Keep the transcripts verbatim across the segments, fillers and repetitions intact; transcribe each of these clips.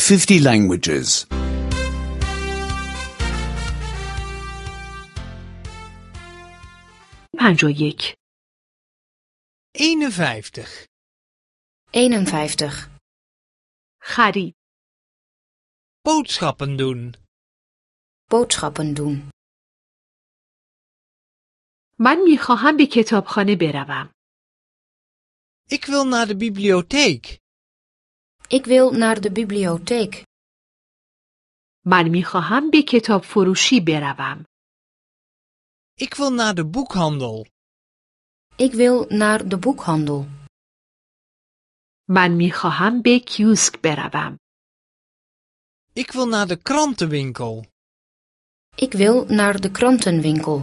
fifty languages. پنج و یک. eenenvijftig. eenenvijftig. خرید. Boodschappen doen. Boodschappen doen. من میخواهم به کتابخانه بروم. Ik wil naar de bibliotheek. Ik wil naar de bibliotheek. من میخواهم به کتاب فروشی بروم. Ik wil naar de boekhandel. Ik wil naar de boekhandel. من میخواهم به کیوسک بروم. Ik wil naar de krantenwinkel. Ik wil naar de krantenwinkel.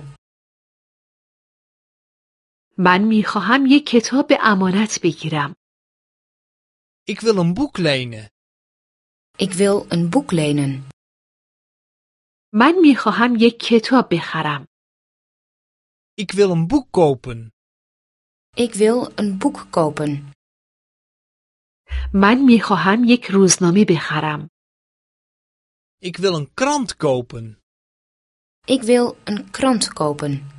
من میخواهم یک کتاب به امانت بگیرم. Ik wil een boek lenen. Ik wil een boek lenen. من میخواهم یک کتاب بخرم. Ik wil een boek kopen. Ik wil een boek kopen. من میخواهم یک روزنامه بخرم. Ik wil een krant kopen. Ik wil een krant kopen.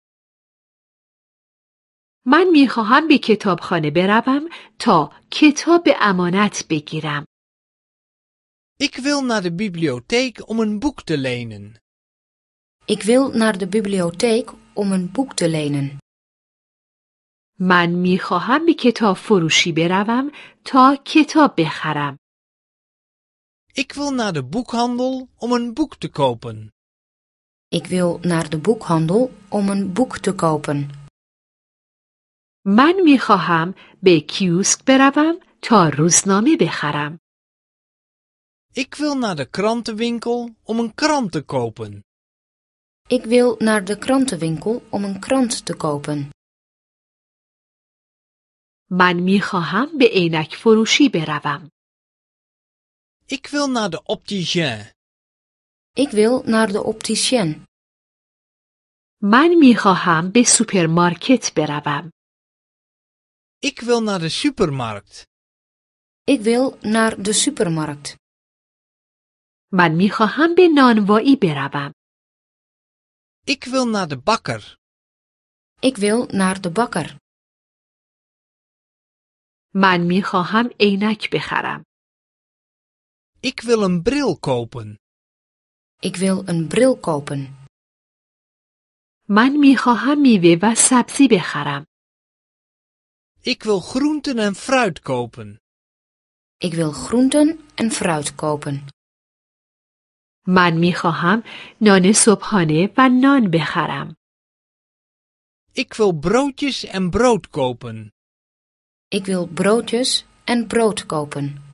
من میخواهم به کتابخانه بروم تا کتاب به امانت بگیرم. Ik wil naar de bibliotheek om een boek te lenen. Ik wil naar de bibliotheek om een boek te lenen. من میخواهم به کتاب فروشی بروم تا کتاب بخرم. Ik wil naar de boekhandel om een boek te kopen. Ik wil naar de boekhandel om een boek te kopen. من میخواهم به کیوسک بروم تا روزنامه بخرم. Ik wil naar de krantenwinkel om een krant te kopen. Ik wil naar de krantenwinkel om een krant te kopen. من میخواهم به عینک فروشی بروم. Ik wil naar de opticien. Ik wil naar de opticien. من میخواهم به سوپرمارکت بروم. Ik wil naar de supermarkt. Ik wil naar de supermarkt. من میخواهم به نانوایی بروم. Ik wil naar de bakker. Ik wil naar de bakker. من میخواهم عینک بخرم. Ik wil een bril kopen. Ik wil een bril kopen. من میخواهم میوه و سبزی بخرم. Ik wil groenten en fruit kopen. Ik wil groenten en fruit kopen. من میخواهم نان صبحانه و نان بخرم. Ik wil broodjes en brood kopen. Ik wil broodjes en brood kopen.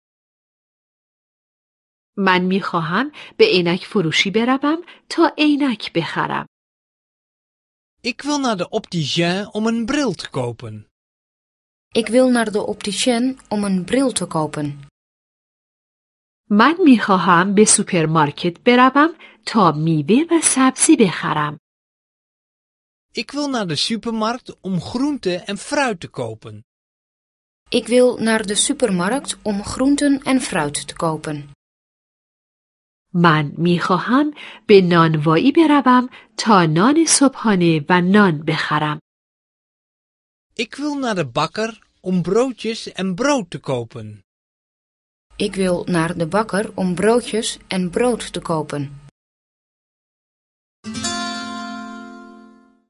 من میخواهم به عینک فروشی بروم تا عینک بخرم. Ik wil naar de opticien om een bril te kopen. Ik wil naar de opticien om een bril te kopen. من میخواهم به سوپرمارکت بروم تا میوه و سبزی بخرم. Ik wil naar de supermarkt om groenten en fruit te kopen. Ik wil naar de supermarkt om groenten en fruit te kopen. من میخواهم به نانوایی بروم تا نان صبحانه و نان بخرم. Ik wil naar de bakker om broodjes en brood te kopen. Ik wil naar de bakker om broodjes en brood te kopen.